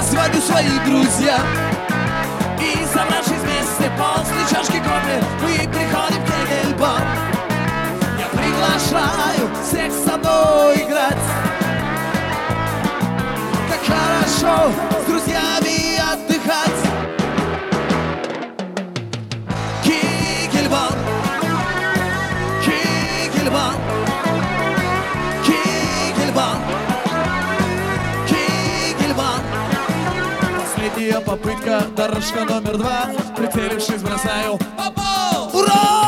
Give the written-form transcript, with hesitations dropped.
звоню своим друзьям. И собравшись вместе после чашки кофе, мы приходим в кегельбан. Я приглашаю всех со мной играть. Как хорошо с друзьями отдыхать. Кегельбан, кегельбан, кегельбан, кегельбан. Последняя попытка, дорожка номер 2. Прицелившись, бросаю. Попал! Ура!